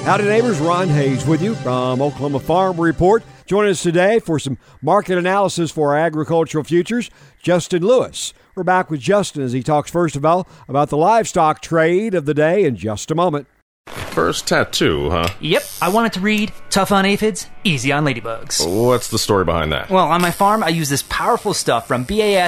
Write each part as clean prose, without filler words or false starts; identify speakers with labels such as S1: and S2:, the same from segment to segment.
S1: Howdy neighbors, Ron Hayes with you from Oklahoma Farm Report. Joining us today for some market analysis for our agricultural futures, Justin Lewis. We're back with Justin as he talks first of all about the livestock trade of the day in just a moment.
S2: First tattoo, huh?
S3: Yep, I wanted to read tough on aphids, easy on ladybugs.
S2: What's the story behind that?
S3: Well, on my farm, I use this powerful stuff from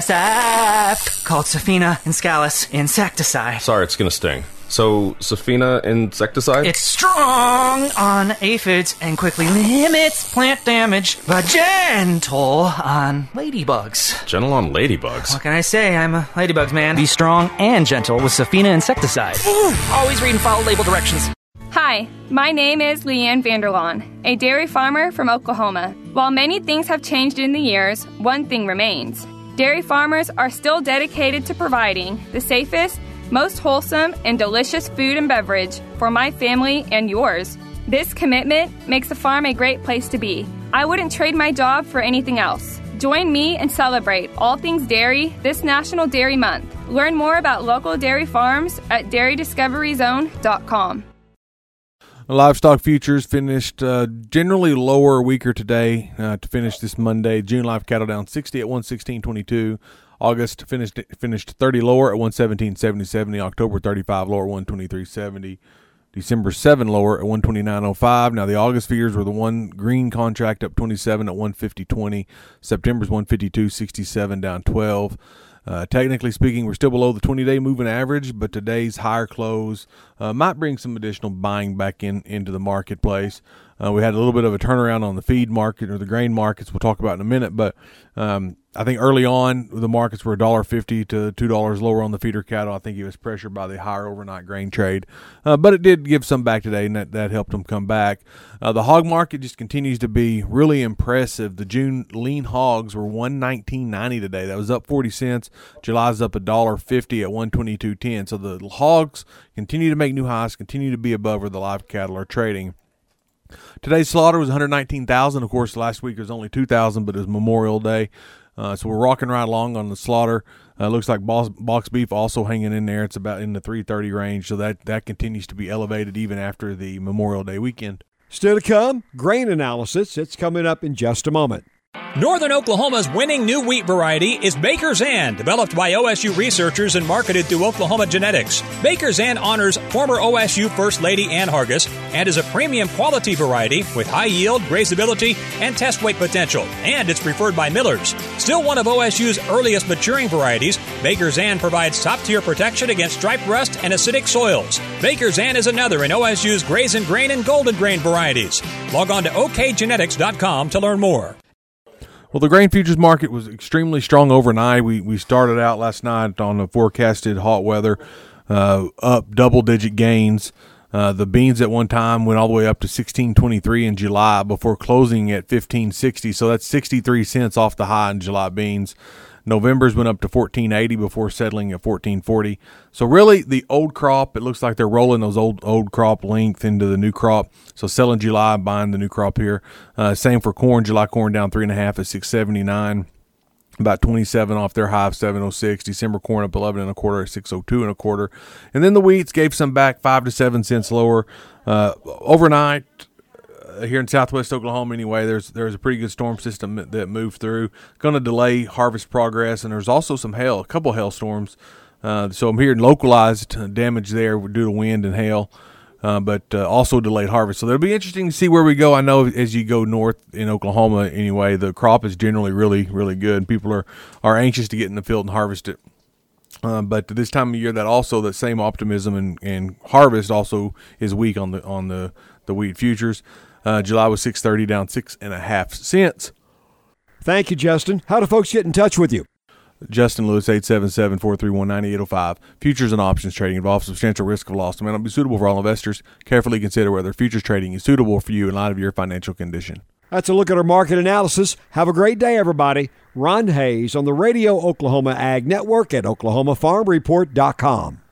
S3: BASF called Safina Inscalis insecticide.
S2: Sorry, it's gonna sting. So, Safina insecticide?
S3: It's strong on aphids and quickly limits plant damage, but gentle on ladybugs.
S2: Gentle on ladybugs?
S3: What can I say? I'm a ladybugs man. Be strong and gentle with Safina insecticide. Ooh, always read and follow label directions.
S4: Hi, my name is Leanne Vanderlaan, a dairy farmer from Oklahoma. While many things have changed in the years, one thing remains. Dairy farmers are still dedicated to providing the safest, most wholesome, and delicious food and beverage for my family and yours. This commitment makes the farm a great place to be. I wouldn't trade my job for anything else. Join me and celebrate all things dairy this National Dairy Month. Learn more about local dairy farms at dairydiscoveryzone.com.
S5: Livestock futures finished generally lower, weaker today to finish this Monday. June live cattle down 60 at 116.22. August finished 30 lower at 117.70. October 35 lower at 123.70. December 7 lower at 129.05. Now the August figures were the one green contract up 27 at 150.20. September's 152.67 down 12. Technically speaking, we're still below the 20-day moving average, but today's higher close might bring some additional buying back into the marketplace. We had a little bit of a turnaround on the feed market or the grain markets we'll talk about in a minute, but I think early on the markets were $1.50 to $2 lower on the feeder cattle. I think it was pressured by the higher overnight grain trade, but it did give some back today, and that helped them come back. The hog market just continues to be really impressive. The June lean hogs were $119.90 today. That was up 40 cents. July's up $1.50 at $122.10. So the hogs continue to make new highs, continue to be above where the live cattle are trading. Today's slaughter was 119,000. Of course, last week it was only 2,000, but it was Memorial Day. So we're rocking right along on the slaughter. Looks like box beef also hanging in there. It's about in the 330 range, so that continues to be elevated even after the Memorial Day weekend.
S1: Still to come, grain analysis. It's coming up in just a moment.
S6: Northern Oklahoma's winning new wheat variety is Baker's Ann, developed by OSU researchers and marketed through Oklahoma Genetics. Baker's Ann honors former OSU First Lady Ann Hargis and is a premium quality variety with high yield, grazability, and test weight potential, and it's preferred by millers. Still one of OSU's earliest maturing varieties, Baker's Ann provides top-tier protection against stripe rust and acidic soils. Baker's Ann is another in OSU's Graze and Grain and Golden Grain varieties. Log on to okgenetics.com to learn more.
S5: Well, the grain futures market was extremely strong overnight. We started out last night on the forecasted hot weather, up double-digit gains. The beans at one time went all the way up to $16.23 in July before closing at $15.60. So that's 63 cents off the high in July beans. November's went up to $14.80 before settling at $14.40. So really, the old crop, it looks like they're rolling those old crop length into the new crop. So selling July, buying the new crop here. Same for corn. July corn down 3.5 at $6.79. About 27 off their high of $7.06. December corn up 11.25 at $6.02 1/4. And then the wheats gave some back 5 to 7 cents lower. Overnight, here in southwest Oklahoma anyway, there's a pretty good storm system that moved through. Going to delay harvest progress, and there's also a couple hailstorms. So I'm hearing localized damage there due to wind and hail, but also delayed harvest. So it'll be interesting to see where we go. I know as you go north in Oklahoma anyway, the crop is generally really, really good. People are anxious to get in the field and harvest it. But this time of year, that same optimism and harvest also is weak on the wheat futures. July was $6.30 down 6.5 cents.
S1: Thank you, Justin. How do folks get in touch with you?
S5: Justin Lewis, 877-431-9805. Futures and options trading involves substantial risk of loss and may not be suitable for all investors. Carefully consider whether futures trading is suitable for you in light of your financial condition.
S1: That's a look at our market analysis. Have a great day, everybody. Ron Hayes on the Radio Oklahoma Ag Network at oklahomafarmreport.com.